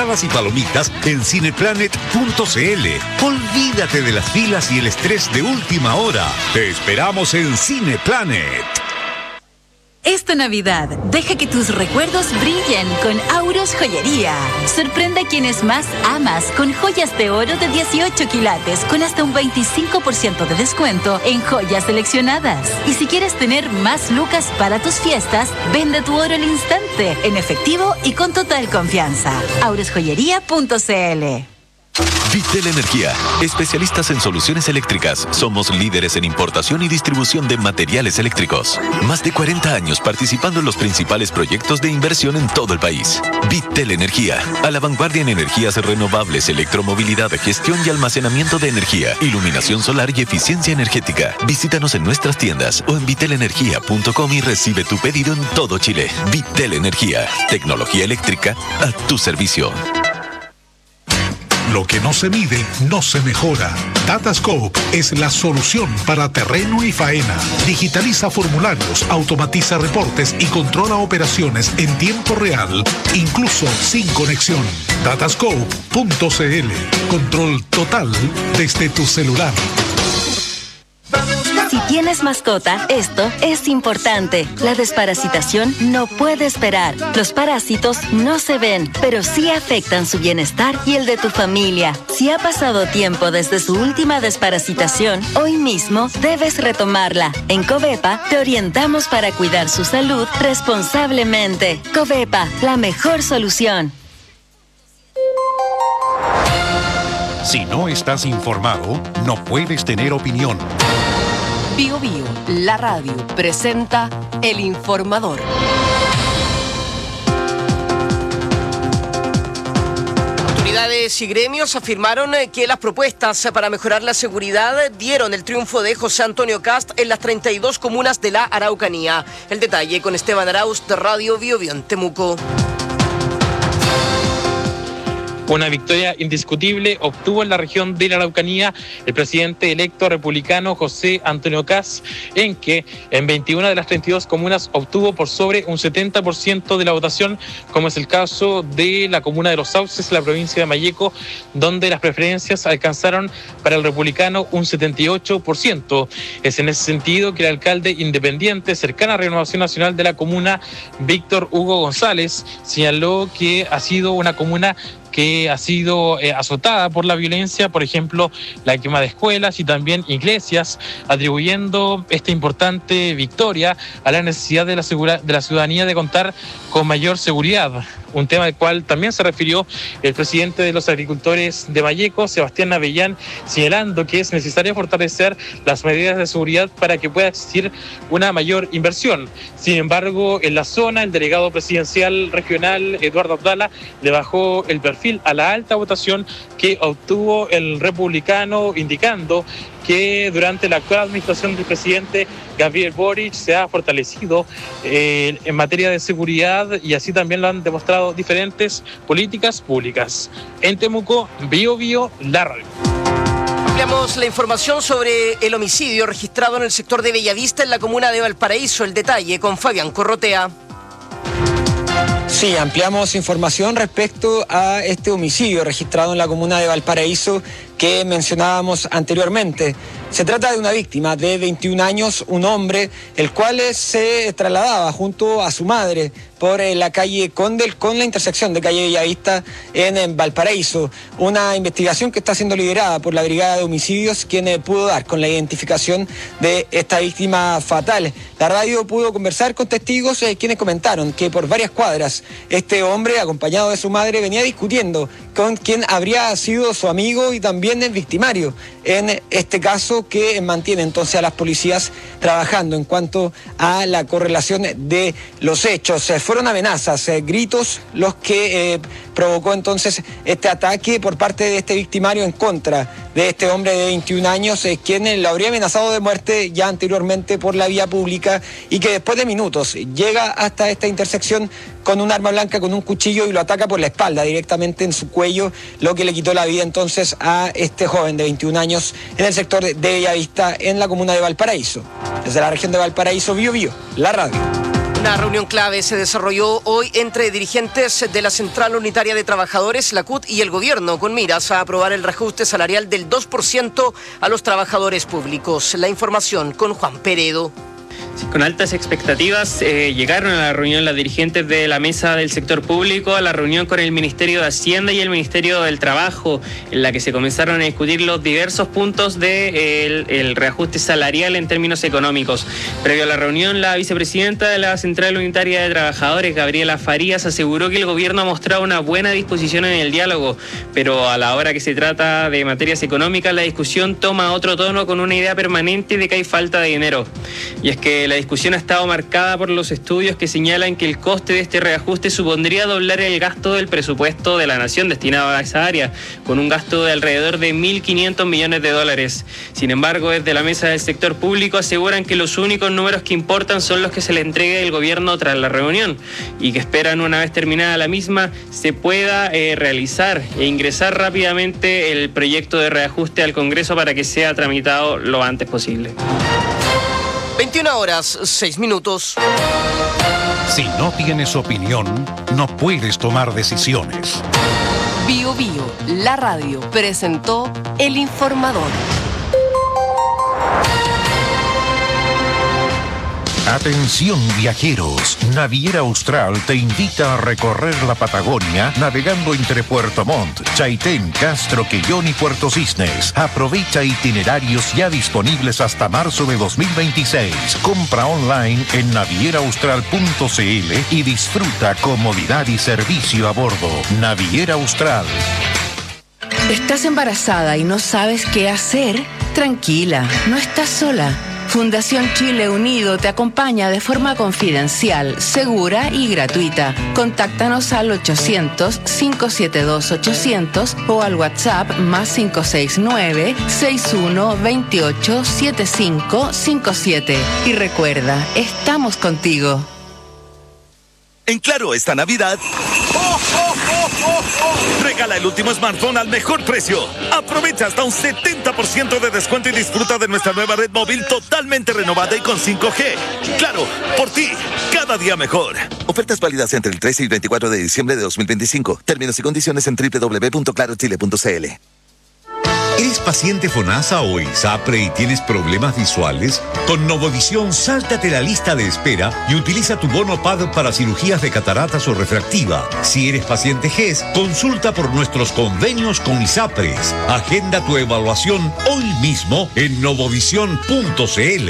entradas y palomitas en cineplanet.cl. Olvídate de las filas y el estrés de última hora. Te esperamos en Cineplanet. Esta Navidad, deja que tus recuerdos brillen con Auros Joyería. Sorprende a quienes más amas con joyas de oro de 18 quilates con hasta un 25% de descuento en joyas seleccionadas. Y si quieres tener más lucas para tus fiestas, vende tu oro al instante, en efectivo y con total confianza. aurosjoyería.cl. Vitel Energía, especialistas en soluciones eléctricas. Somos líderes en importación y distribución de materiales eléctricos. Más de 40 años participando en los principales proyectos de inversión en todo el país. Vitel Energía, a la vanguardia en energías renovables, electromovilidad, gestión y almacenamiento de energía, iluminación solar y eficiencia energética. Visítanos en nuestras tiendas o en vitelenergia.com y recibe tu pedido en todo Chile. Vitel Energía, tecnología eléctrica a tu servicio. Lo que no se mide, no se mejora. Datascope es la solución para terreno y faena. Digitaliza formularios, automatiza reportes y controla operaciones en tiempo real, incluso sin conexión. Datascope.cl. Control total desde tu celular. Si tienes mascota, esto es importante. La desparasitación no puede esperar. Los parásitos no se ven, pero sí afectan su bienestar y el de tu familia. Si ha pasado tiempo desde su última desparasitación, hoy mismo debes retomarla. En Covepa te orientamos para cuidar su salud responsablemente. Covepa, la mejor solución. Si no estás informado, no puedes tener opinión. Bio Bio, la radio, presenta El Informador. Autoridades y gremios afirmaron que las propuestas para mejorar la seguridad dieron el triunfo de José Antonio Cast en las 32 comunas de la Araucanía. El detalle con Esteban Arauz de Radio Bio Bio en Temuco. Una victoria indiscutible obtuvo en la región de la Araucanía el presidente electo republicano José Antonio Cast, en que en 21 de las 32 comunas obtuvo por sobre un 70% de la votación, como es el caso de la comuna de Los Sauces, la provincia de Malleco, donde las preferencias alcanzaron para el republicano un 78%. Es en ese sentido que el alcalde independiente cercano a Renovación Nacional de la comuna, Víctor Hugo González, señaló que ha sido una comuna que ha sido azotada por la violencia, por ejemplo, la quema de escuelas y también iglesias, atribuyendo esta importante victoria a la necesidad de la ciudadanía de contar con mayor seguridad. Un tema al cual también se refirió el presidente de los agricultores de Malleco, Sebastián Avellán, señalando que es necesario fortalecer las medidas de seguridad para que pueda existir una mayor inversión. Sin embargo, en la zona, el delegado presidencial regional, Eduardo Abdala, le bajó el perfil a la alta votación que obtuvo el republicano, indicando que durante la actual administración del presidente Gabriel Boric se ha fortalecido en materia de seguridad, y así también lo han demostrado diferentes políticas públicas. En Temuco, Bio Bio, la radio. Ampliamos la información sobre el homicidio registrado en el sector de Bellavista, en la comuna de Valparaíso. El detalle con Fabián Corrotea. Sí, ampliamos información respecto a este homicidio registrado en la comuna de Valparaíso que mencionábamos anteriormente. Se trata de una víctima de 21 años, un hombre, el cual se trasladaba junto a su madre por la calle Condel con la intersección de calle Bellavista en Valparaíso. Una investigación que está siendo liderada por la Brigada de Homicidios, quien pudo dar con la identificación de esta víctima fatal. La radio pudo conversar con testigos quienes comentaron que por varias cuadras este hombre, acompañado de su madre, venía discutiendo con quien habría sido su amigo y también el victimario. En este caso, que mantiene entonces a las policías trabajando en cuanto a la correlación de los hechos. Fueron amenazas, gritos los que provocó entonces este ataque por parte de este victimario en contra de este hombre de 21 años, quien lo habría amenazado de muerte ya anteriormente por la vía pública, y que después de minutos llega hasta esta intersección con un arma blanca, con un cuchillo, y lo ataca por la espalda directamente en su cuello, lo que le quitó la vida entonces a este joven de 21 años en el sector de Bellavista, en la comuna de Valparaíso. Desde la región de Valparaíso, Bio Bio, la radio. Una reunión clave se desarrolló hoy entre dirigentes de la Central Unitaria de Trabajadores, la CUT, y el gobierno, con miras a aprobar el reajuste salarial del 2% a los trabajadores públicos. La información con Juan Peredo. Con altas expectativas llegaron a la reunión las dirigentes de la mesa del sector público, a la reunión con el Ministerio de Hacienda y el Ministerio del Trabajo, en la que se comenzaron a discutir los diversos puntos del reajuste salarial en términos económicos. Previo a la reunión, la vicepresidenta de la Central Unitaria de Trabajadores, Gabriela Farías, aseguró que el gobierno ha mostrado una buena disposición en el diálogo, pero a la hora que se trata de materias económicas, la discusión toma otro tono con una idea permanente de que hay falta de dinero. Y es que la discusión ha estado marcada por los estudios que señalan que el coste de este reajuste supondría doblar el gasto del presupuesto de la nación destinado a esa área, con un gasto de alrededor de 1.500 millones de dólares. Sin embargo, desde la mesa del sector público aseguran que los únicos números que importan son los que se le entregue el gobierno tras la reunión y que esperan, una vez terminada la misma, se pueda realizar e ingresar rápidamente el proyecto de reajuste al Congreso para que sea tramitado lo antes posible. 21:06. Si no tienes opinión, no puedes tomar decisiones. Bio Bio, la radio, presentó El Informador. Atención viajeros, Naviera Austral te invita a recorrer la Patagonia navegando entre Puerto Montt, Chaitén, Castro, Quellón y Puerto Cisnes. Aprovecha itinerarios ya disponibles hasta marzo de 2026. Compra online en navieraaustral.cl y disfruta comodidad y servicio a bordo. Naviera Austral. ¿Estás embarazada y no sabes qué hacer? Tranquila, no estás sola. Fundación Chile Unido te acompaña de forma confidencial, segura y gratuita. Contáctanos al 800-572-800 o al WhatsApp más 569-6128-7557. Y recuerda, estamos contigo. En Claro, esta Navidad, regala el último smartphone al mejor precio. Aprovecha hasta un 70% de descuento y disfruta de nuestra nueva red móvil totalmente renovada y con 5G. Claro, por ti, cada día mejor. Ofertas válidas entre el 13 y el 24 de diciembre de 2025. Términos y condiciones en www.clarochile.cl. ¿Eres paciente FONASA o ISAPRE y tienes problemas visuales? Con Novovisión, sáltate la lista de espera y utiliza tu bono PAD para cirugías de cataratas o refractiva. Si eres paciente GES, consulta por nuestros convenios con ISAPRES. Agenda tu evaluación hoy mismo en novovision.cl.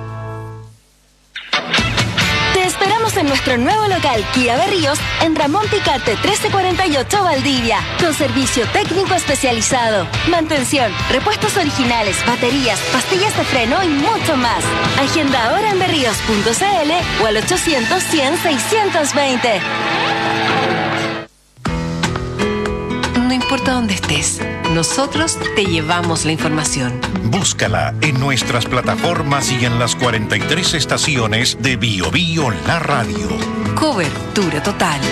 En nuestro nuevo local Kia Berríos, en Ramón Picarte 1348 Valdivia, con servicio técnico especializado, mantención, repuestos originales, baterías, pastillas de freno y mucho más. Agenda ahora en berríos.cl o al 800-100-620. No importa dónde estés, nosotros te llevamos la información. Búscala en nuestras plataformas y en las 43 estaciones de Bio Bio La Radio. Cobertura total.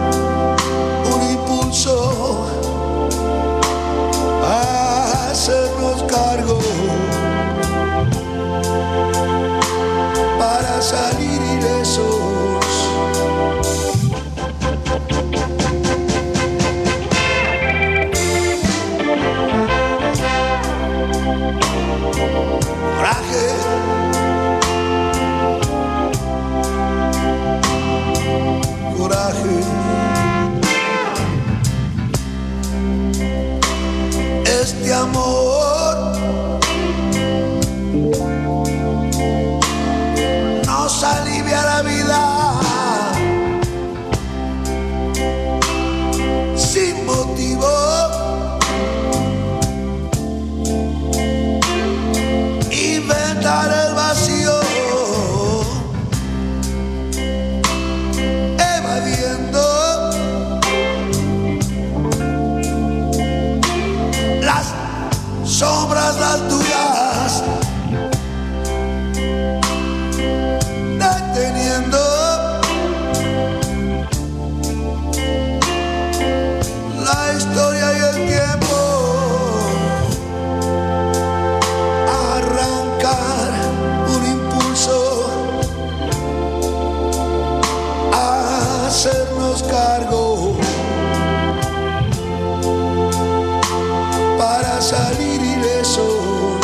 Arrancar un impulso hace para salir ilesos. Coraje, coraje. Este amor nos alivia la vida sin motivo. Inventar el vacío, evadiendo las sombras, las dudas, deteniendo la historia y el tiempo. Arrancar un impulso, hacernos cargo para salir ilesos.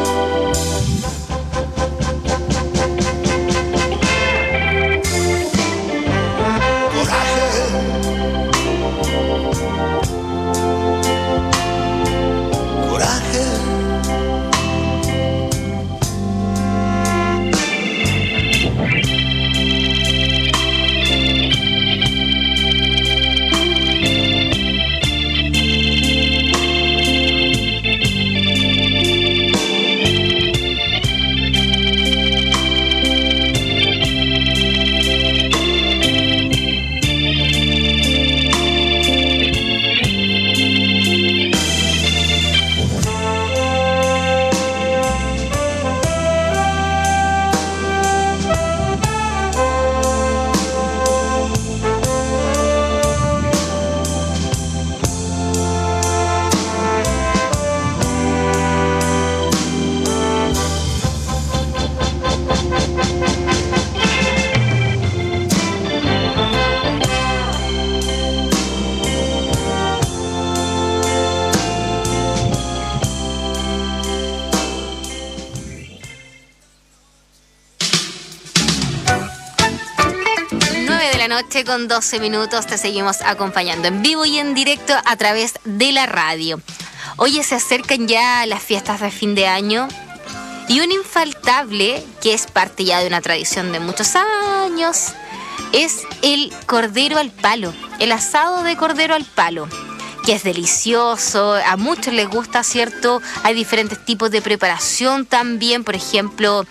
Coraje, coraje. 12 minutos, te seguimos acompañando en vivo y en directo a través de la radio. Oye, se acercan ya las fiestas de fin de año y un infaltable que es parte ya de una tradición de muchos años es el cordero al palo, el asado de cordero al palo, que es delicioso, a muchos les gusta, ¿cierto? Hay diferentes tipos de preparación también, por ejemplo,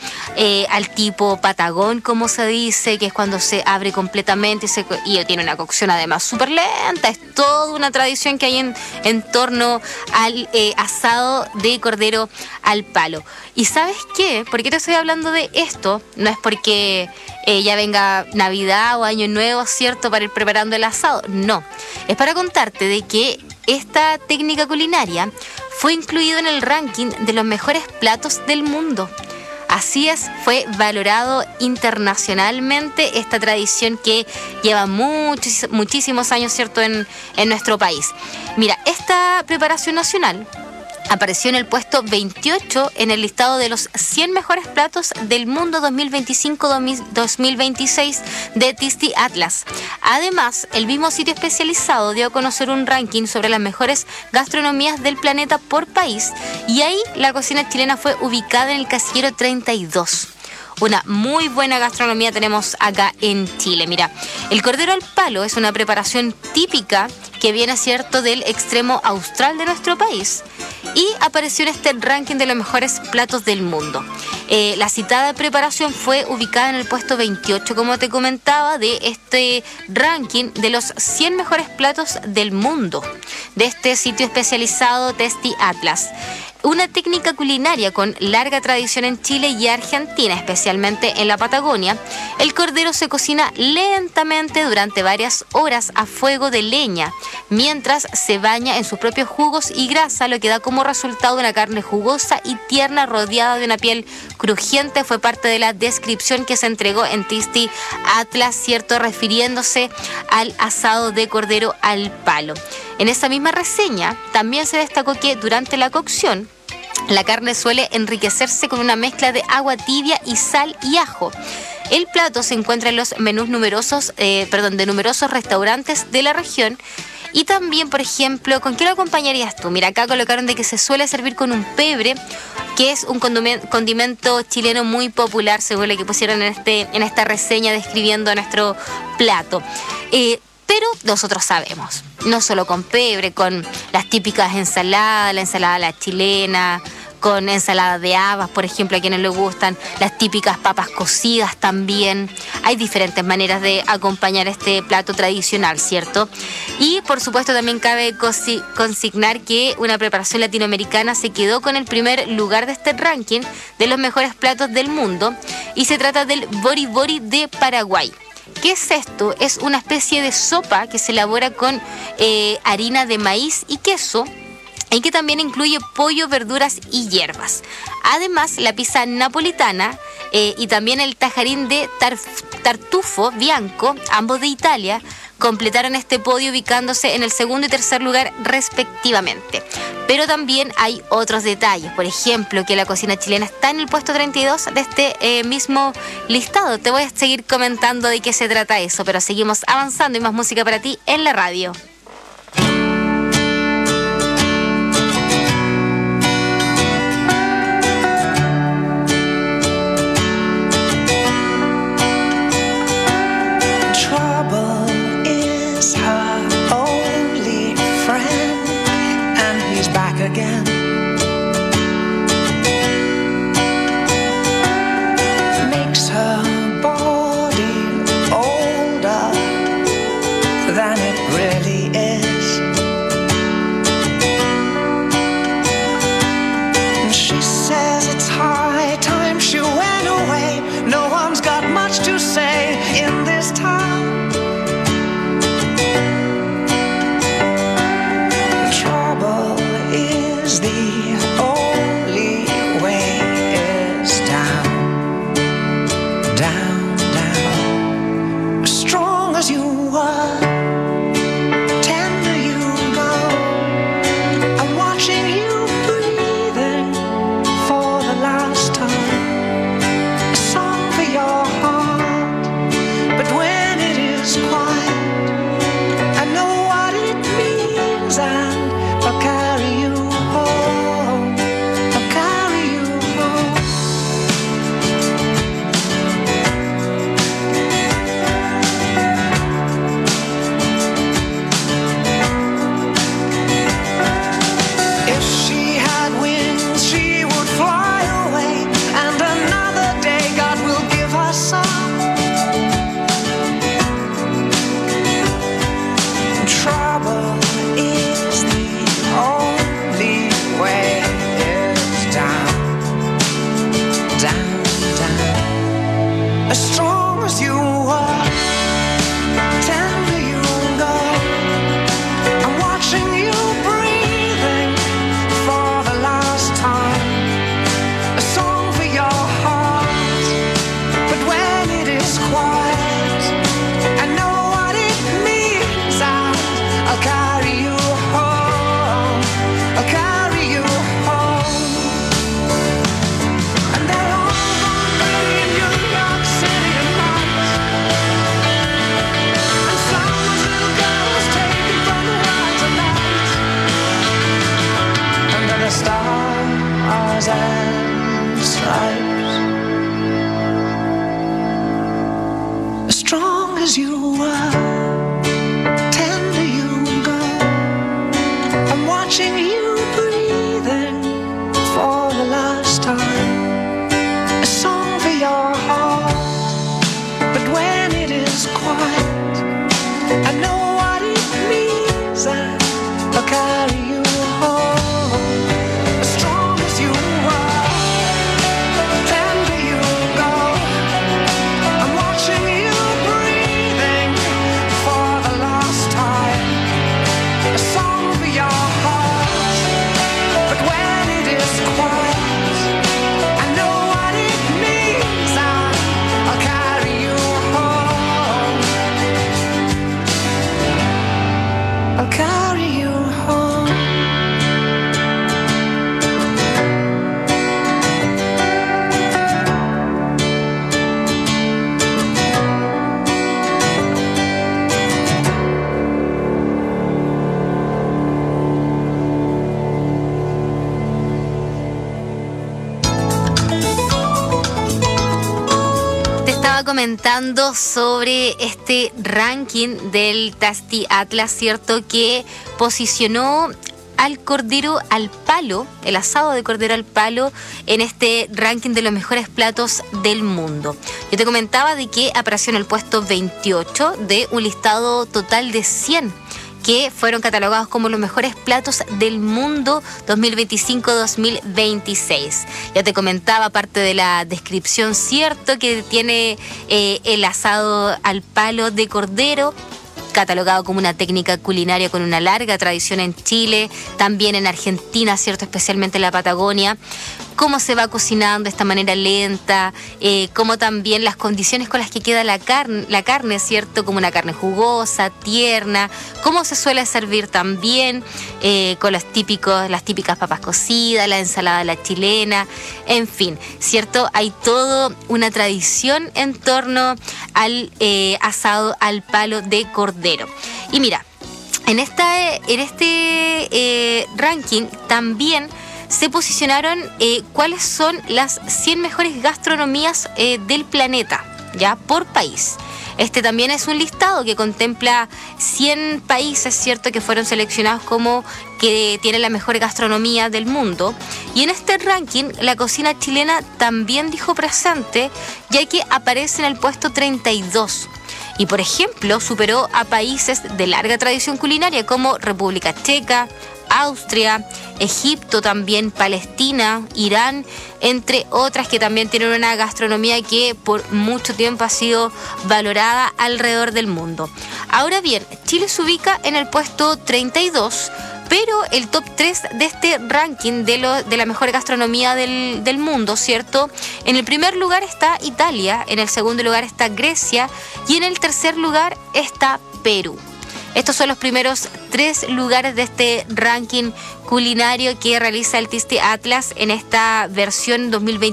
al tipo patagón, como se dice, que es cuando se abre completamente y tiene una cocción además súper lenta. Es toda una tradición que hay en torno al asado de cordero al palo. ¿Y sabes qué? ¿Por qué te estoy hablando de esto? No es porque ya venga Navidad o Año Nuevo, ¿cierto?, para ir preparando el asado. No, es para contarte de que esta técnica culinaria fue incluido en el ranking de los mejores platos del mundo. Así es, fue valorado internacionalmente esta tradición que lleva muchísimos años, ¿cierto?, en nuestro país. Mira, esta preparación nacional apareció en el puesto 28 en el listado de los 100 mejores platos del mundo 2025-2026 de Tasty Atlas. Además, el mismo sitio especializado dio a conocer un ranking sobre las mejores gastronomías del planeta por país, y ahí la cocina chilena fue ubicada en el casillero 32. Una muy buena gastronomía tenemos acá en Chile. Mira, el cordero al palo es una preparación típica que viene, ¿cierto?, del extremo austral de nuestro país y apareció en este ranking de los mejores platos del mundo. La citada preparación fue ubicada en el puesto 28, como te comentaba, de este ranking de los 100 mejores platos del mundo, de este sitio especializado Tasty Atlas. una técnica culinaria con larga tradición en Chile y Argentina, especialmente en la Patagonia. El cordero se cocina lentamente durante varias horas a fuego de leña, mientras se baña en sus propios jugos y grasa, lo que da como resultado una carne jugosa y tierna rodeada de una piel crujiente. Fue parte de la descripción que se entregó en Tasty Atlas, ¿cierto?, refiriéndose al asado de cordero al palo. En esa misma reseña también se destacó que durante la cocción la carne suele enriquecerse con una mezcla de agua tibia y sal y ajo. El plato se encuentra en los menús de numerosos restaurantes de la región. Y también, por ejemplo, ¿con qué lo acompañarías tú? Mira, acá colocaron de que se suele servir con un pebre, que es un condimento chileno muy popular, según lo que pusieron en esta reseña describiendo nuestro plato. Pero nosotros sabemos, no solo con pebre, con las típicas ensaladas, la ensalada a la chilena, con ensalada de habas, por ejemplo, a quienes les gustan, las típicas papas cocidas también. Hay diferentes maneras de acompañar este plato tradicional, ¿cierto? Y por supuesto también cabe consignar que una preparación latinoamericana se quedó con el primer lugar de este ranking de los mejores platos del mundo, y se trata del bori bori de Paraguay. ¿Qué es esto? Es una especie de sopa que se elabora con harina de maíz y queso, y que también incluye pollo, verduras y hierbas. Además, la pizza napolitana y también el tajarín de tartufo bianco, ambos de Italia, completaron este podio ubicándose en el segundo y tercer lugar respectivamente. Pero también hay otros detalles, por ejemplo, que la cocina chilena está en el puesto 32 de este mismo listado. Te voy a seguir comentando de qué se trata eso, pero seguimos avanzando y más música para ti en la radio. Again. Makes her body older than it really is. And she says it's high time she went away. No one's got much to say in this town. The only way is down, down, down. As strong as you were, tender you go. I'm watching you breathing for the last time. A song for your heart, but when it is quiet, I know what it means, and I'll carry you. Strong estaba comentando sobre este ranking del Tasty Atlas, ¿cierto? Que posicionó al cordero al palo, el asado de cordero al palo, en este ranking de los mejores platos del mundo. Yo te comentaba de que apareció en el puesto 28 de un listado total de 100 que fueron catalogados como los mejores platos del mundo 2025-2026. Ya te comentaba parte de la descripción, cierto, que tiene el asado al palo de cordero, catalogado como una técnica culinaria con una larga tradición en Chile, también en Argentina, ¿cierto? Especialmente en la Patagonia. Cómo se va cocinando de esta manera lenta, cómo también las condiciones con las que queda la carne, ¿cierto? Como una carne jugosa, tierna, cómo se suele servir también, con las típicas papas cocidas, la ensalada a la chilena, en fin, ¿cierto? Hay toda una tradición en torno al asado al palo de cordero. Y mira, en este ranking también se posicionaron cuáles son las 100 mejores gastronomías del planeta, ya por país. Este también es un listado que contempla 100 países, ¿cierto?, que fueron seleccionados como que tienen la mejor gastronomía del mundo. Y en este ranking, la cocina chilena también dijo presente, ya que aparece en el puesto 32. Y, por ejemplo, superó a países de larga tradición culinaria como República Checa, Austria, Egipto también, Palestina, Irán, entre otras que también tienen una gastronomía que por mucho tiempo ha sido valorada alrededor del mundo. Ahora bien, Chile se ubica en el puesto 32, pero el top 3 de este ranking de la mejor gastronomía del mundo, ¿cierto? En el primer lugar está Italia, en el segundo lugar está Grecia y en el tercer lugar está Perú. Estos son los primeros 3 lugares de este ranking culinario que realiza el Tasty Atlas en esta versión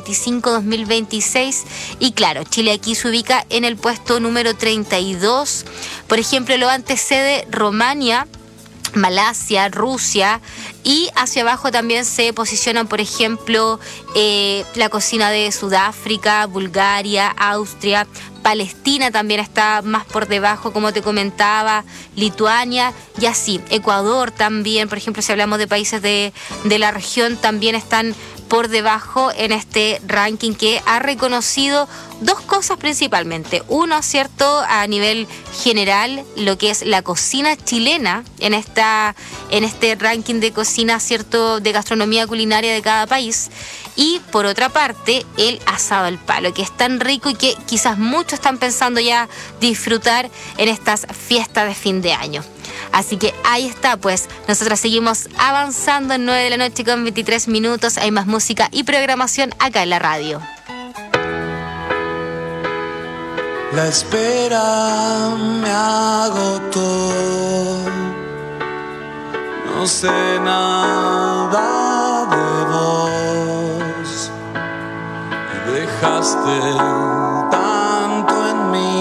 2025-2026. Y claro, Chile aquí se ubica en el puesto número 32. Por ejemplo, lo antecede Rumania, Malasia, Rusia, y hacia abajo también se posicionan, por ejemplo, la cocina de Sudáfrica, Bulgaria, Austria, Palestina también está más por debajo, como te comentaba, Lituania y así. Ecuador también, por ejemplo, si hablamos de países de la región, también están por debajo en este ranking que ha reconocido 2 cosas principalmente. Uno, ¿cierto?, a nivel general, lo que es la cocina chilena en este ranking de cocina, ¿cierto?, de gastronomía culinaria de cada país. Y por otra parte, el asado al palo, que es tan rico y que quizás muchos están pensando ya disfrutar en estas fiestas de fin de año. Así que ahí está, pues, nosotros seguimos avanzando en 9 de la noche con 23 minutos. Hay más música y programación acá en la radio. La espera me agotó, no sé nada de vos, dejaste tanto en mí.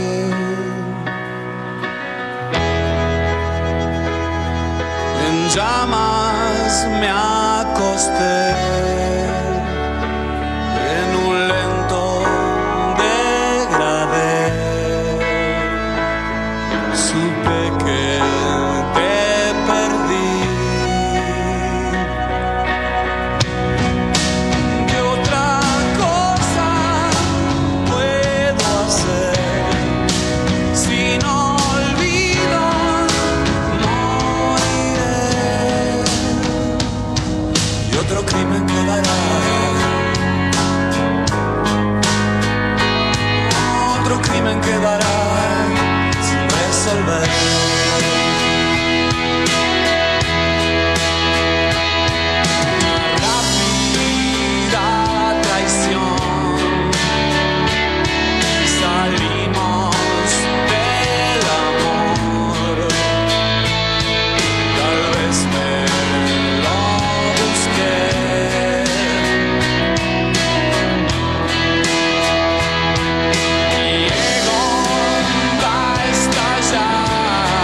En llamas me acosté, en un lento degradé, supe que te perdí. ¿Qué otra cosa puedo hacer si no olvido? Moriré y otro crimen quedará. Otro crimen quedará sin resolver. Rápida traición, salimos del amor. Tal vez me lo busqué. Mi ego va a estallar.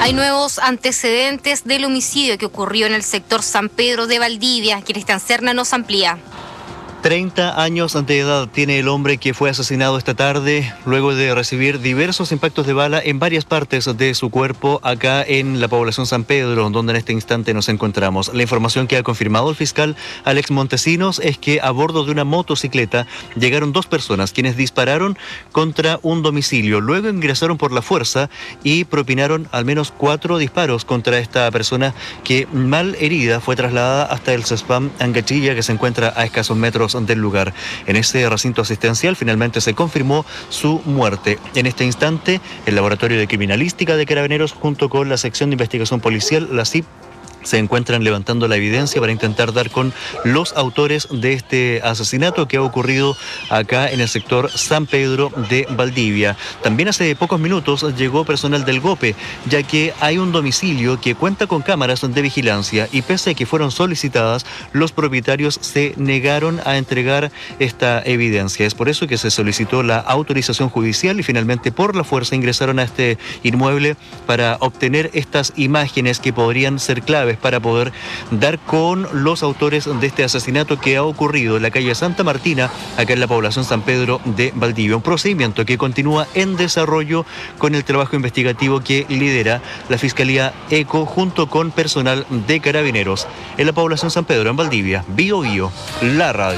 Hay nuevos antecedentes del homicidio que ocurrió en el sector San Pedro de Valdivia. Cristian Serna nos amplía. 30 años de edad tiene el hombre que fue asesinado esta tarde luego de recibir diversos impactos de bala en varias partes de su cuerpo acá en la población San Pedro, donde en este instante nos encontramos. La información que ha confirmado el fiscal Alex Montesinos es que a bordo de una motocicleta llegaron 2 personas quienes dispararon contra un domicilio. Luego ingresaron por la fuerza y propinaron al menos 4 disparos contra esta persona que, mal herida, fue trasladada hasta el CESPAM Angachilla, que se encuentra a escasos metros del lugar. En ese recinto asistencial finalmente se confirmó su muerte. En este instante, el Laboratorio de Criminalística de Carabineros junto con la Sección de Investigación Policial, la CIP, se encuentran levantando la evidencia para intentar dar con los autores de este asesinato que ha ocurrido acá en el sector San Pedro de Valdivia. También hace pocos minutos llegó personal del GOPE, ya que hay un domicilio que cuenta con cámaras de vigilancia y pese a que fueron solicitadas, los propietarios se negaron a entregar esta evidencia. Es por eso que se solicitó la autorización judicial y finalmente por la fuerza ingresaron a este inmueble para obtener estas imágenes que podrían ser claves para poder dar con los autores de este asesinato que ha ocurrido en la calle Santa Martina, acá en la población San Pedro de Valdivia. Un procedimiento que continúa en desarrollo con el trabajo investigativo que lidera la Fiscalía ECO junto con personal de Carabineros. En la población San Pedro, en Valdivia, Bio Bio, la radio.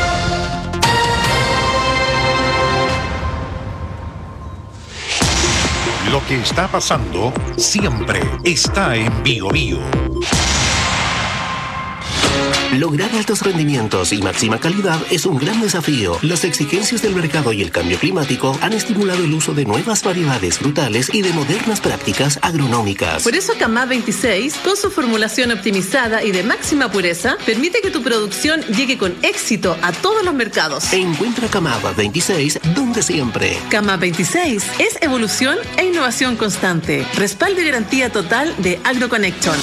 Lo que está pasando siempre está en Bio Bio. Lograr altos rendimientos y máxima calidad es un gran desafío. Las exigencias del mercado y el cambio climático han estimulado el uso de nuevas variedades frutales y de modernas prácticas agronómicas. Por eso Camá 26, con su formulación optimizada y de máxima pureza, permite que tu producción llegue con éxito a todos los mercados. Encuentra Camá 26 donde siempre. Camá 26 es evolución e innovación constante. Respaldo y garantía total de AgroConnection.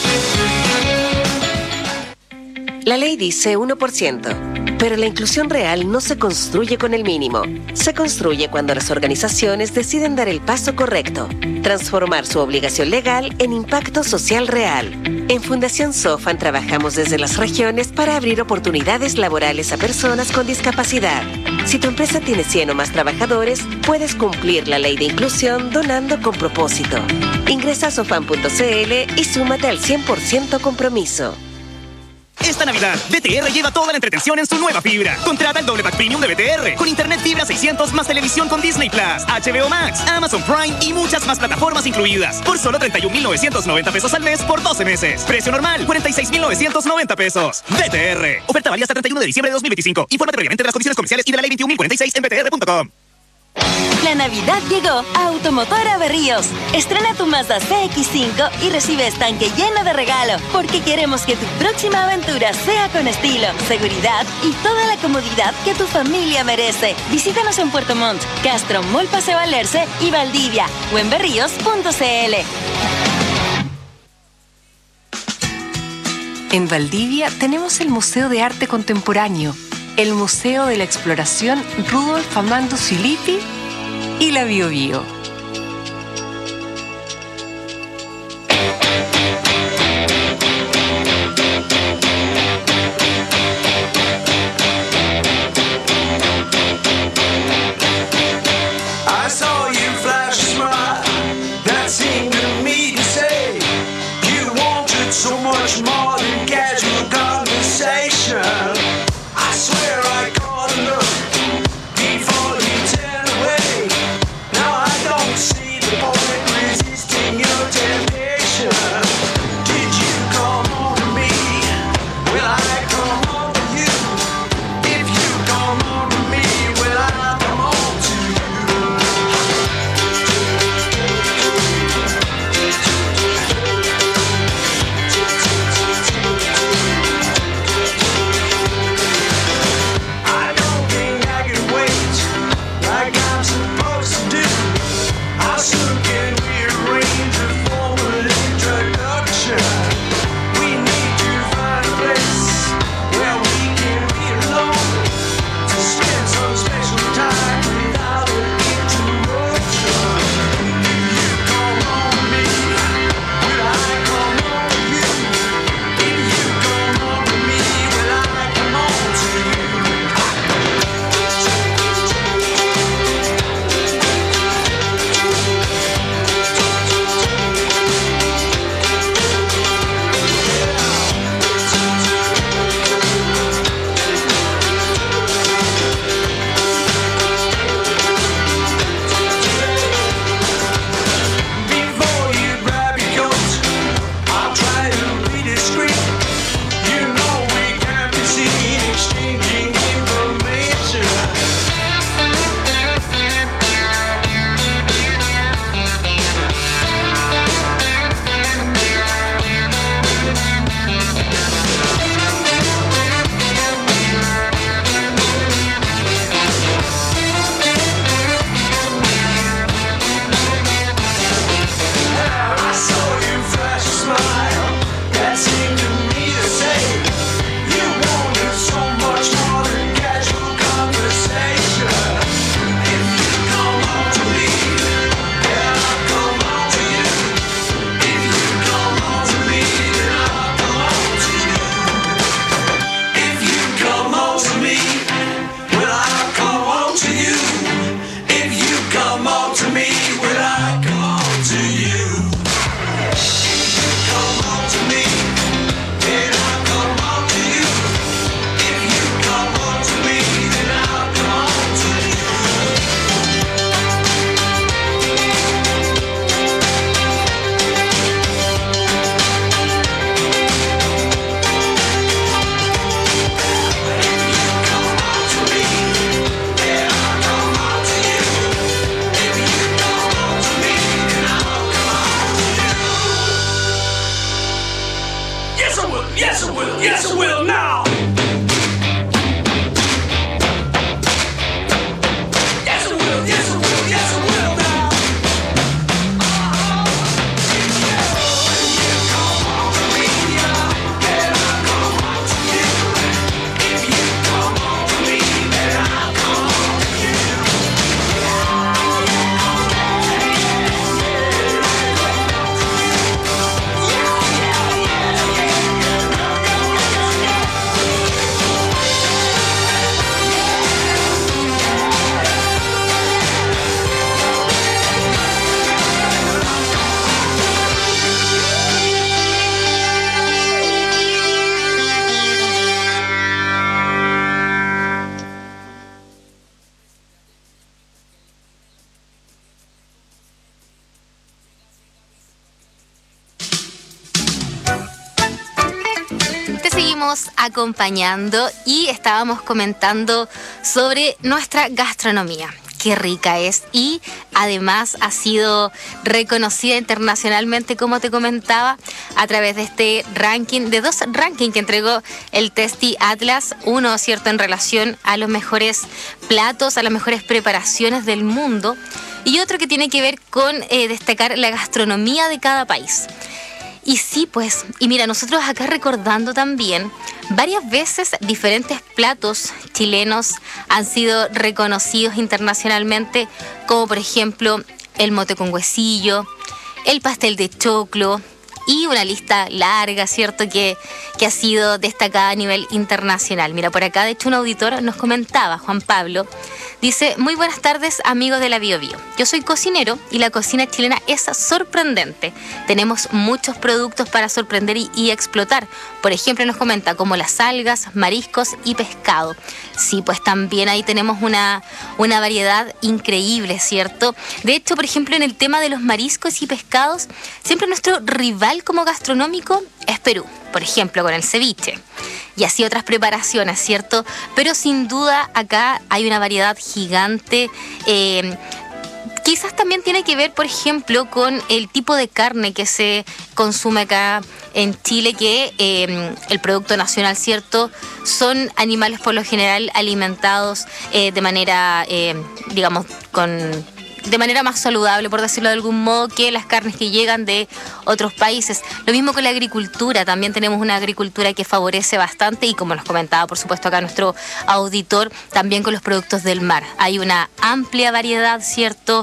La ley dice 1%, pero la inclusión real no se construye con el mínimo. Se construye cuando las organizaciones deciden dar el paso correcto, transformar su obligación legal en impacto social real. En Fundación Sofan trabajamos desde las regiones para abrir oportunidades laborales a personas con discapacidad. Si tu empresa tiene 100 o más trabajadores, puedes cumplir la ley de inclusión donando con propósito. Ingresa a sofan.cl y súmate al 100% compromiso. Esta Navidad, BTR lleva toda la entretención en su nueva fibra. Contrata el doble pack premium de BTR con internet fibra 600 más televisión con Disney Plus, HBO Max, Amazon Prime y muchas más plataformas incluidas. Por solo 31.990 pesos al mes por 12 meses. Precio normal, 46.990 pesos. BTR. Oferta válida hasta 31 de diciembre de 2025. Infórmate previamente de las condiciones comerciales y de la ley 21.046 en btr.com. La Navidad llegó a Automotora Berríos. Estrena tu Mazda CX-5 y recibe estanque lleno de regalo, porque queremos que tu próxima aventura sea con estilo, seguridad y toda la comodidad que tu familia merece. Visítanos en Puerto Montt, Castro, Mall Paseo Alerce y Valdivia o en berríos.cl. En Valdivia tenemos el Museo de Arte Contemporáneo, el Museo de la Exploración Rudolf Amandus Filippi y la Bio Bio. I saw you flash a smile that seemed to me to say you wanted so much more than casual conversation. I swear I caught a look before you turned away. Now I don't see the point resisting your temptation. Did you come on to me? Will I come on to you? If you come on to me, will I come on to you? Yes, I will. Yes, I will now. Yes, I will. Yes, I will. Yes, I will now. Come on to me, then I'll come on to you. If you come on to me, then I'll come on to you. Te seguimos acompañando y estábamos comentando sobre nuestra gastronomía. Qué rica es y además ha sido reconocida internacionalmente, como te comentaba, a través de este ranking, de 2 rankings que entregó el Tasty Atlas. Uno, cierto, en relación a los mejores platos, a las mejores preparaciones del mundo, y otro que tiene que ver con destacar la gastronomía de cada país. Y sí, pues, y mira, nosotros acá recordando también, varias veces diferentes platos chilenos han sido reconocidos internacionalmente, como por ejemplo el mote con huesillo, el pastel de choclo y una lista larga, ¿cierto?, que ha sido destacada a nivel internacional. Mira, por acá, de hecho, un auditor nos comentaba, Juan Pablo, dice: muy buenas tardes, amigos de la Bio Bio. Yo soy cocinero y la cocina chilena es sorprendente. Tenemos muchos productos para sorprender y explotar. Por ejemplo, nos comenta como las algas, mariscos y pescado. Sí, pues también ahí tenemos una variedad increíble, ¿cierto? De hecho, por ejemplo, en el tema de los mariscos y pescados, siempre nuestro rival como gastronómico es Perú, por ejemplo, con el ceviche. Y así otras preparaciones, ¿cierto? Pero sin duda acá hay una variedad gigante. Quizás también tiene que ver, por ejemplo, con el tipo de carne que se consume acá en Chile, que el producto nacional, ¿cierto? Son animales por lo general alimentados de manera, digamos, de manera más saludable, por decirlo de algún modo, que las carnes que llegan de otros países. Lo mismo con la agricultura, también tenemos una agricultura que favorece bastante, y como nos comentaba, por supuesto, acá nuestro auditor, también con los productos del mar. Hay una amplia variedad, ¿cierto?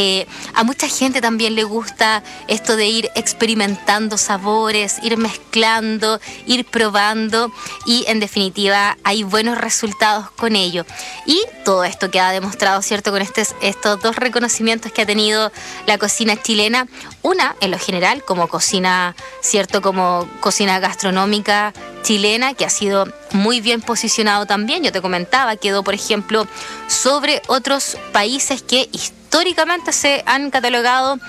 A mucha gente también le gusta esto de ir experimentando sabores, ir mezclando, ir probando, y en definitiva hay buenos resultados con ello. Y todo esto queda demostrado, ¿cierto?, con estos 2 reconocimientos que ha tenido la cocina chilena. Una, en lo general, como cocina, ¿cierto?, como cocina gastronómica chilena, que ha sido muy bien posicionado también. Yo te comentaba, quedó, por ejemplo, sobre otros países que históricamente se han catalogado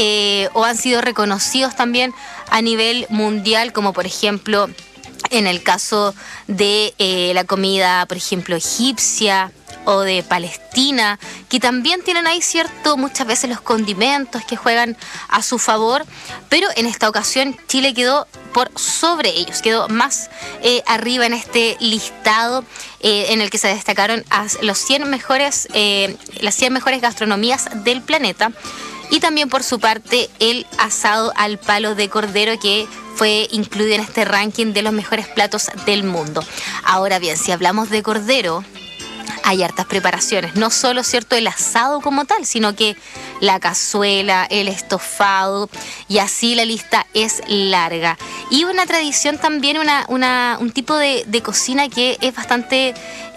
o han sido reconocidos también a nivel mundial, como por ejemplo en el caso de la comida, por ejemplo, egipcia o de Palestina, que también tienen ahí, cierto, muchas veces los condimentos que juegan a su favor, pero en esta ocasión Chile quedó por sobre ellos, quedó más arriba en este listado en el que se destacaron las 100 mejores gastronomías del planeta. Y también, por su parte, el asado al palo de cordero, que fue incluido en este ranking de los mejores platos del mundo. Ahora bien, si hablamos de cordero, hay hartas preparaciones, no solo, ¿cierto?, el asado como tal, sino que la cazuela, el estofado, y así la lista es larga. Y una tradición también, un tipo de cocina que es bastante,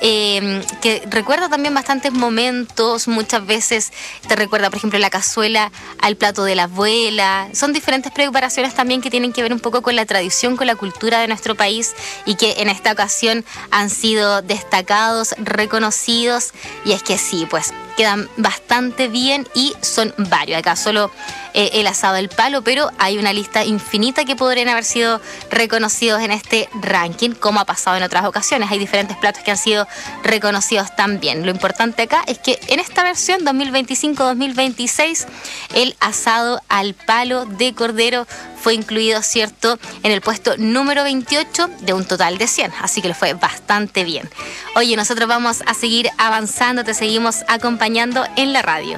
que recuerda también bastantes momentos. Muchas veces te recuerda, por ejemplo, la cazuela al plato de la abuela. Son diferentes preparaciones también que tienen que ver un poco con la tradición, con la cultura de nuestro país, y que en esta ocasión han sido destacados, reconocidos. Y es que sí, pues quedan bastante bien y son varios. Acá solo el asado al palo, pero hay una lista infinita que podrían haber sido reconocidos en este ranking, como ha pasado en otras ocasiones. Hay diferentes platos que han sido reconocidos también. Lo importante acá es que en esta versión 2025-2026 el asado al palo de cordero fue incluido, ¿cierto?, en el puesto número 28 de un total de 100, así que le fue bastante bien. Oye, nosotros vamos a seguir avanzando, te seguimos acompañando en la radio.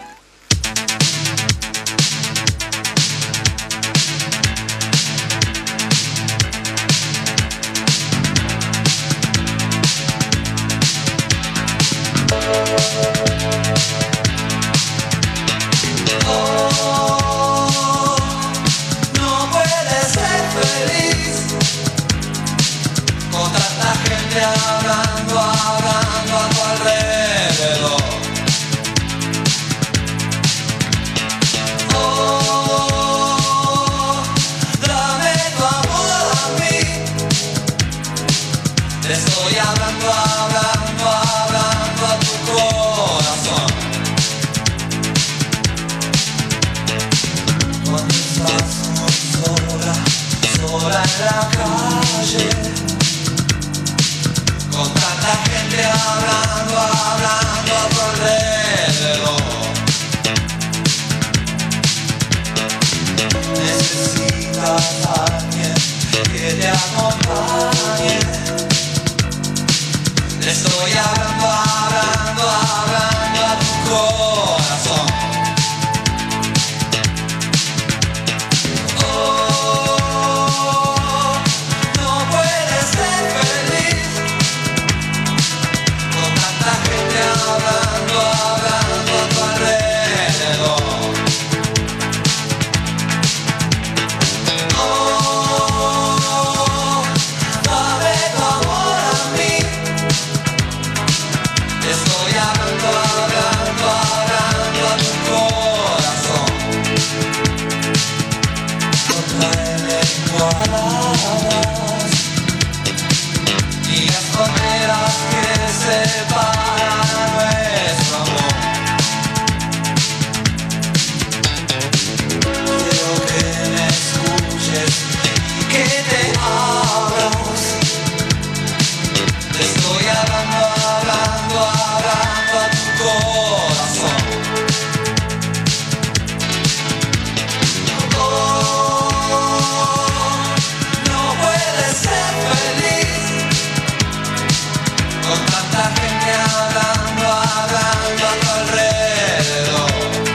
No puedes ser feliz con tanta gente hablando a tu alrededor. Oh, dame tu amor a mí. Te estoy hablando a tu corazón. Cuando estás muy sola en la calle, con tanta gente hablando a tu alrededor, necesitas a alguien que te acompañe. Te estoy hablando a tu corazón. No puedes ser feliz con tanta gente hablando a tu alrededor. Dame tu amor a mí. Te estoy hablando a tu corazón. Contrae palabras y las fronteras que separan a nuestro amor. Quiero que me escuches y que te abras. Te estoy hablando a tu corazón. No puedes ser feliz con tanta gente hablando a tu alrededor.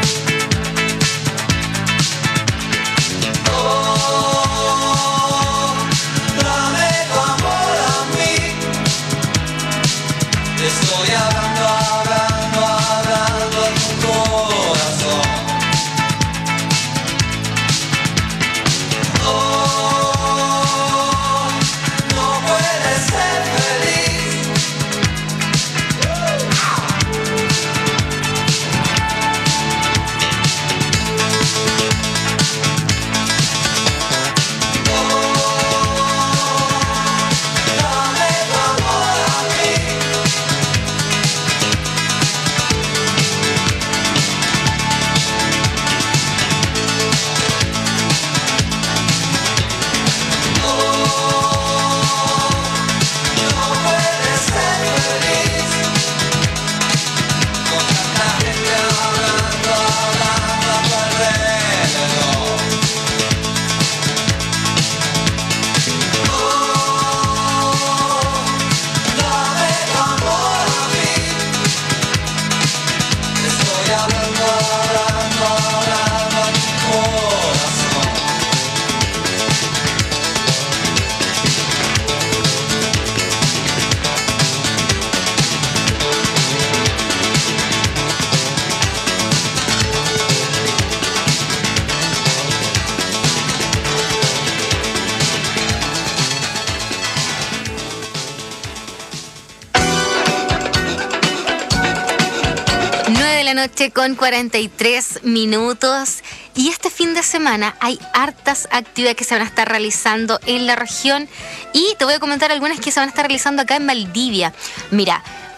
Dame tu amor a mí. Te estoy hablando a tu corazón. No puedes ser feliz. Dame tu amor a mí. No puedes ser feliz con tanta gente hablando a tu alrededor. Dame tu amor a mí. Te estoy hablando a tu corazón. Noche con 43 minutos y este fin de semana hay hartas actividades que se van a estar realizando en la región y te voy a comentar algunas que se van a estar realizando acá en Valdivia. Mira,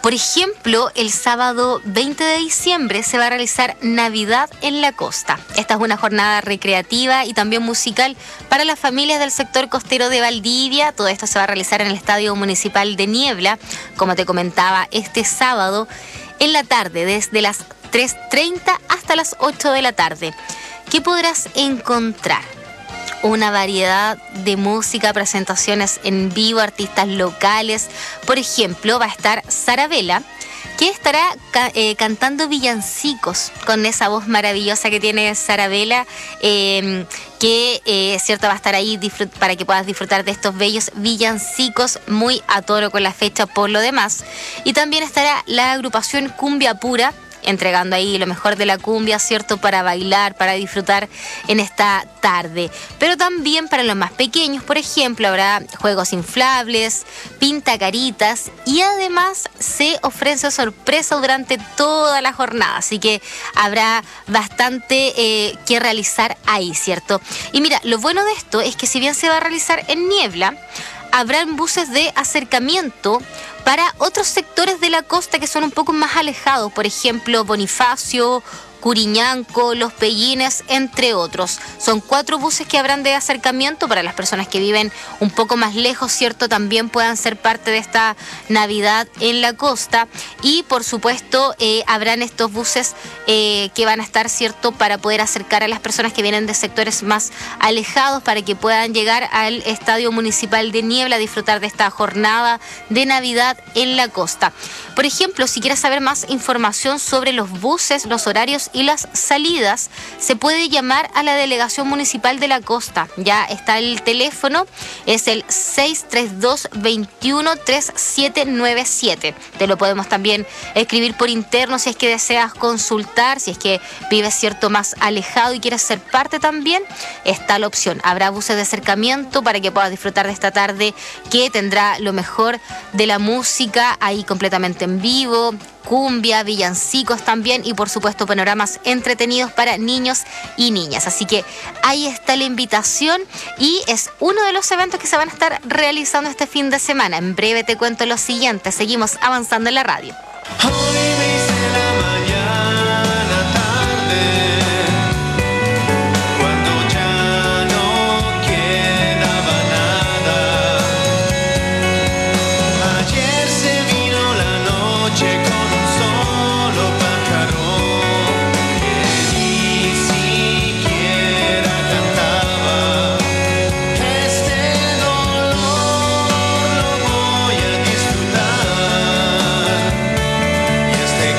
Por ejemplo, el sábado 20 de diciembre se va a realizar Navidad en la Costa. Esta es una jornada recreativa y también musical para las familias del sector costero de Valdivia. Todo esto se va a realizar en el Estadio Municipal de Niebla, como te comentaba, este sábado en la tarde, desde las 3:30 hasta las 8 de la tarde. ¿Qué podrás encontrar? Una variedad de música, presentaciones en vivo, artistas locales. Por ejemplo, va a estar Sarabela, que estará cantando villancicos con esa voz maravillosa que tiene Sarabela, cierto, va a estar ahí para que puedas disfrutar de estos bellos villancicos, muy a toro con la fecha por lo demás. Y también estará la agrupación Cumbia Pura, entregando ahí lo mejor de la cumbia, ¿cierto?, para bailar, para disfrutar en esta tarde. Pero también para los más pequeños, por ejemplo, habrá juegos inflables, pintacaritas y además se ofrece sorpresa durante toda la jornada. Así que habrá bastante que realizar ahí, ¿cierto? Y mira, lo bueno de esto es que si bien se va a realizar en Niebla, habrán buses de acercamiento para otros sectores de la costa que son un poco más alejados, por ejemplo, Bonifacio, Curiñanco, Los Pellines, entre otros. Son 4 buses que habrán de acercamiento para las personas que viven un poco más lejos, ¿cierto? También puedan ser parte de esta Navidad en la costa. Y, por supuesto, habrán estos buses que van a estar, ¿cierto?, para poder acercar a las personas que vienen de sectores más alejados para que puedan llegar al Estadio Municipal de Niebla a disfrutar de esta jornada de Navidad en la costa. Por ejemplo, si quieres saber más información sobre los buses, los horarios y las salidas, se puede llamar a la Delegación Municipal de la Costa. Ya está el teléfono, es el 632-213797. Te lo podemos también escribir por interno si es que deseas consultar, si es que vives, ¿cierto?, más alejado y quieres ser parte también, está la opción. Habrá buses de acercamiento para que puedas disfrutar de esta tarde que tendrá lo mejor de la música ahí completamente en vivo, cumbia, villancicos también y por supuesto panoramas entretenidos para niños y niñas. Así que ahí está la invitación y es uno de los eventos que se van a estar realizando este fin de semana. En breve te cuento lo siguiente. Seguimos avanzando en la radio. Este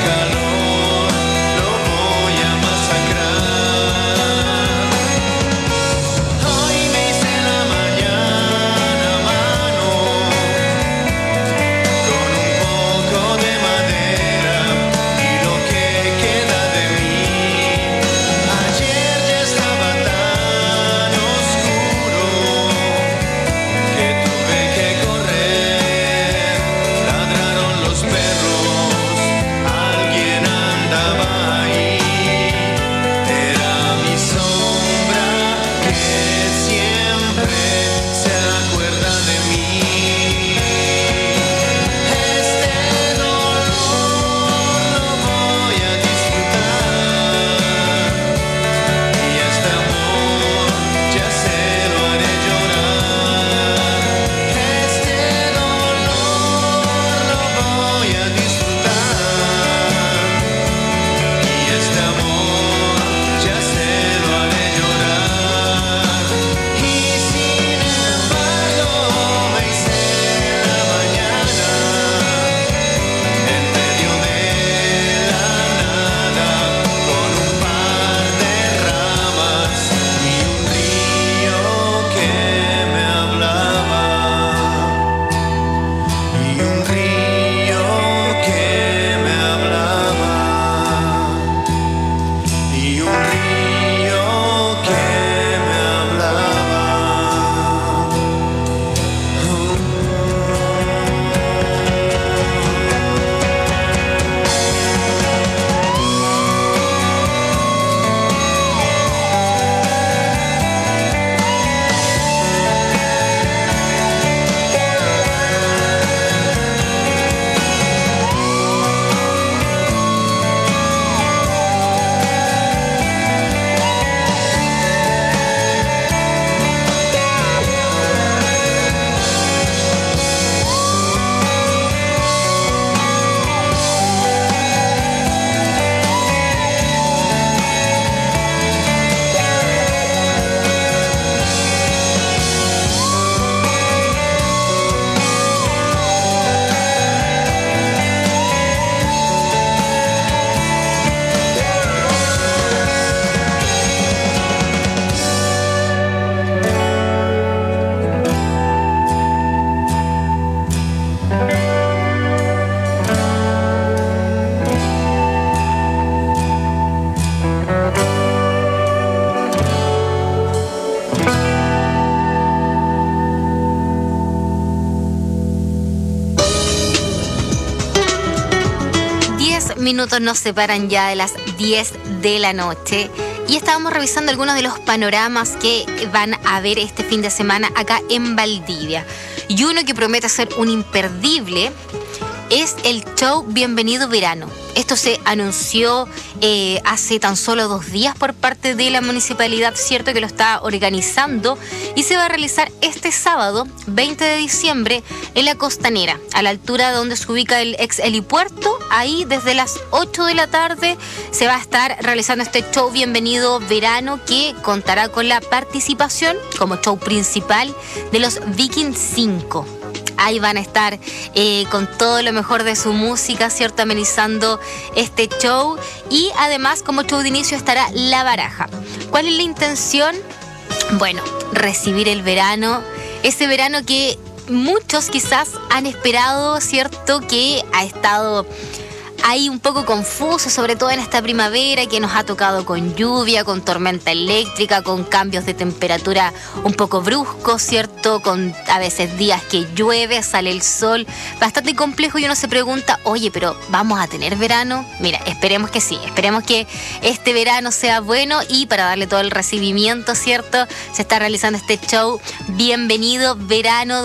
minutos nos separan ya de las 10 de la noche y estábamos revisando algunos de los panoramas que van a ver este fin de semana acá en Valdivia. Y uno que promete ser un imperdible es el show Bienvenido Verano. Esto se anunció hace tan solo 2 días por parte de la municipalidad, cierto, que lo está organizando, y se va a realizar este sábado 20 de diciembre en la Costanera, a la altura donde se ubica el ex helipuerto. Ahí desde las 8 de la tarde se va a estar realizando este show Bienvenido Verano, que contará con la participación como show principal de los Viking 5. Ahí van a estar con todo lo mejor de su música, ¿cierto? Amenizando este show. Y además, como show de inicio, estará La Baraja. ¿Cuál es la intención? Bueno, recibir el verano. Ese verano que muchos quizás han esperado, ¿cierto? Que ha estado ahí un poco confuso, sobre todo en esta primavera que nos ha tocado con lluvia, con tormenta eléctrica, con cambios de temperatura un poco bruscos, ¿cierto? Con a veces días que llueve, sale el sol, bastante complejo, y uno se pregunta, oye, pero ¿vamos a tener verano? Mira, esperemos que sí, esperemos que este verano sea bueno, y para darle todo el recibimiento, ¿cierto? Se está realizando este show Bienvenido Verano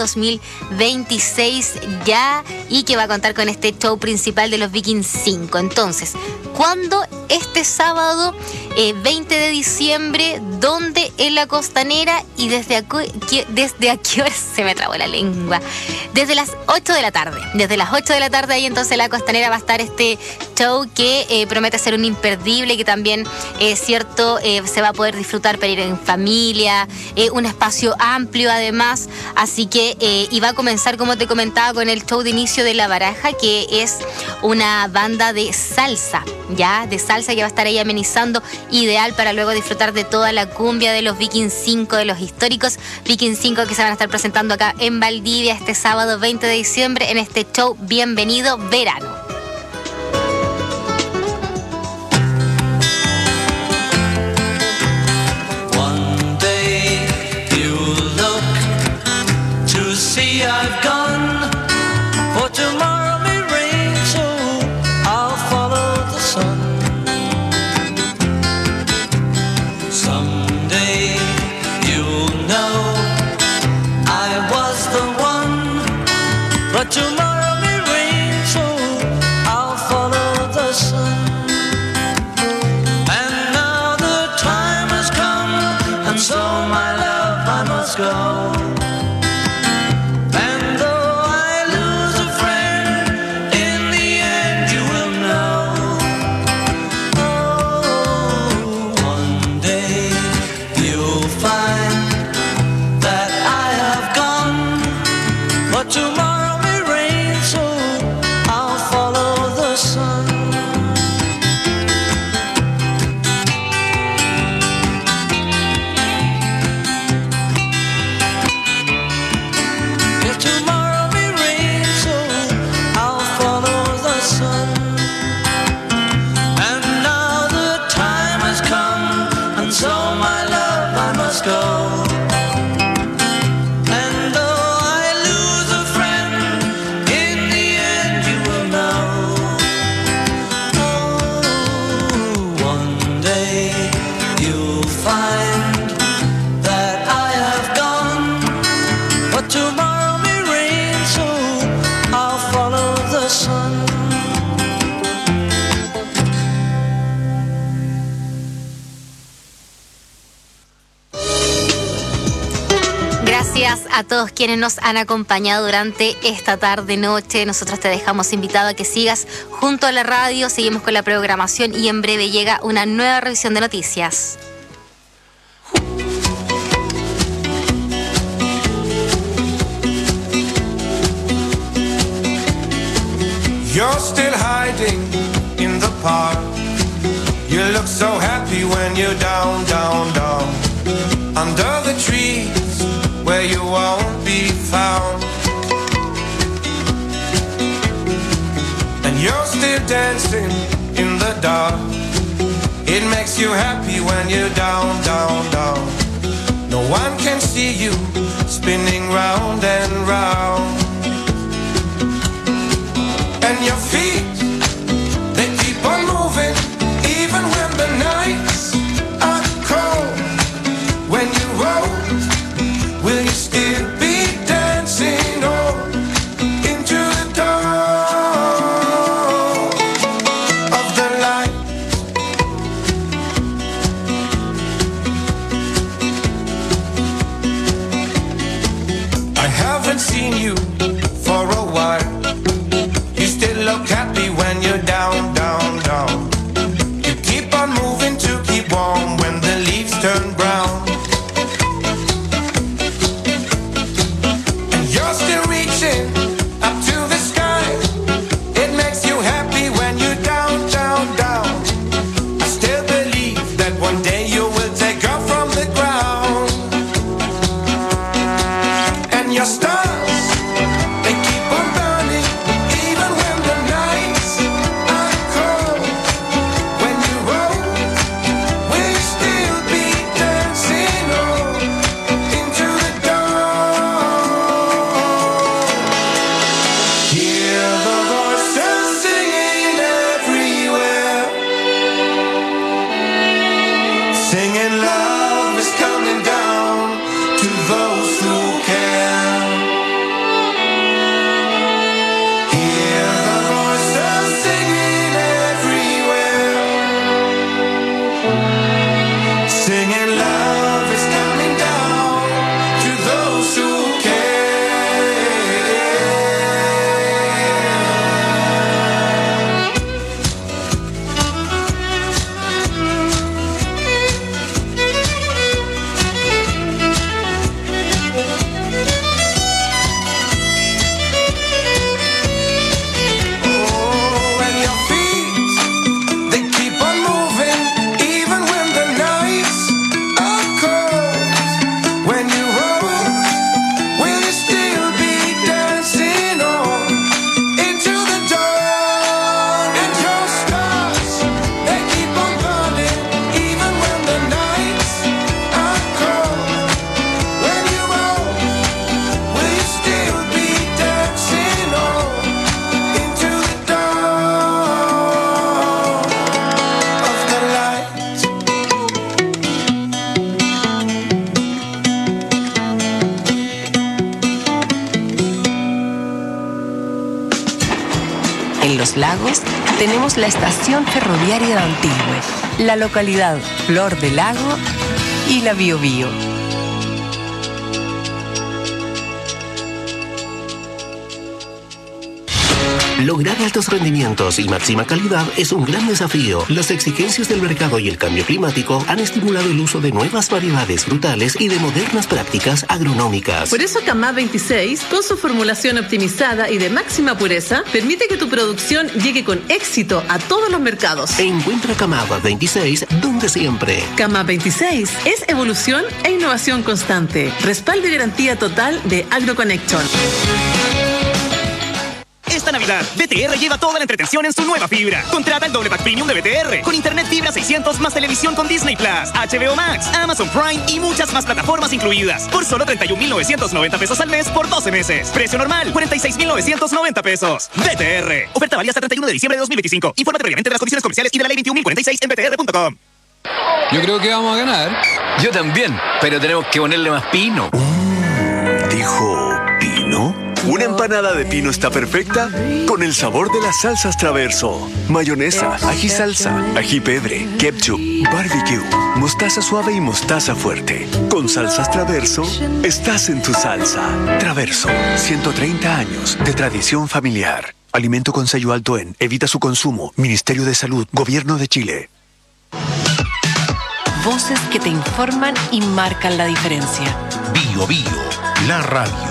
2026 ya, y que va a contar con este show principal de los Vikings 5. Entonces, ¿cuándo? Este sábado 20 de diciembre, ¿dónde? En la Costanera. Y desde aquí hora se me trabó la lengua. Desde las 8 de la tarde. Desde las 8 de la tarde ahí entonces en la Costanera va a estar este show que promete ser un imperdible, que también, cierto, se va a poder disfrutar para ir en familia, un espacio amplio además. Así que, y va a comenzar, como te comentaba, con el show de inicio de La Baraja, que es una banda de salsa, ya, de salsa, que va a estar ahí amenizando, ideal para luego disfrutar de toda la cumbia de los Viking 5, de los históricos Viking 5, que se van a estar presentando acá en Valdivia este sábado 20 de diciembre en este show Bienvenido Verano. One day you look to see I've gone, for tomorrow may rain, so I'll follow the sun. Someday you'll know I was the one, but tomorrow may rain, so I'll follow the sun. And now the time has come, and so my love I must go. And though I lose a friend, in the end you will know. Oh, one day you'll find that I have gone, but tomorrow may rain, so I'll follow the sun. If tomorrow may rain, so I'll follow the sun. And now the time has come, and so my love I must go. And though I lose a friend, in the end you will know. Oh, one day you'll find that I have gone, but tomorrow may rain, so I'll follow the sun. Gracias a todos quienes nos han acompañado durante esta tarde-noche. Nosotros te dejamos invitado a que sigas junto a la radio. Seguimos con la programación y en breve llega una nueva revisión de noticias. You're still hiding in the park. You look so happy when you're down, down, down. Under the trees where you won't be found. And you're still dancing in the dark. It makes you happy when you're down, down, down. No one can see you spinning round and round. And your feet, they keep seeing you for a while. You still look happy when you're down, down, down. You keep on moving to keep warm when the leaves turn brown. And you're still reaching up to the sky. It makes you happy when you're down, down, down. I still believe that one day you will take off from the ground. And your stars, they keep on burning, even when the nights are cold. When you roll, will you still be dancing on into the dawn? Hear the voices singing everywhere, singing love is coming down to those who care. Hear the voices singing everywhere, singing love is coming down to those who Oh, and your feet, they keep on moving, even when the nights are cold. When you roll, will you still be dancing on into the dawn? And your stars, they keep on burning, even when the nights are cold. When you roll, will you still be dancing on into the dawn of the light? En Los Lagos tenemos la estación ferroviaria de Antigüe, la localidad Flor del Lago y la Biobío. Lograr altos rendimientos y máxima calidad es un gran desafío. Las exigencias del mercado y el cambio climático han estimulado el uso de nuevas variedades frutales y de modernas prácticas agronómicas. Por eso Camá 26, con su formulación optimizada y de máxima pureza, permite que tu producción llegue con éxito a todos los mercados. Encuentra Camá 26 donde siempre. Camá 26 es evolución e innovación constante. Respaldo y garantía total de AgroConnector. Esta Navidad, BTR lleva toda la entretención en su nueva fibra. Contrata el doble pack premium de BTR con internet fibra 600 más televisión con Disney Plus, HBO Max, Amazon Prime y muchas más plataformas incluidas. Por solo 31.990 pesos al mes por 12 meses. Precio normal, 46.990 pesos. BTR. Oferta válida hasta 31 de diciembre de 2025. Infórmate previamente de las condiciones comerciales y de la ley 21.046 en btr.com. Yo creo que vamos a ganar. Yo también, pero tenemos que ponerle más pino. ¿Dijo pino? Una empanada de pino está perfecta con el sabor de las salsas Traverso. Mayonesa, ají salsa, ají pedre, ketchup, barbecue, mostaza suave y mostaza fuerte. Con salsas Traverso, estás en tu salsa. Traverso, 130 años de tradición familiar. Alimento con sello alto en Evita su consumo. Ministerio de Salud, Gobierno de Chile. Voces que te informan y marcan la diferencia. Bio Bio, la radio.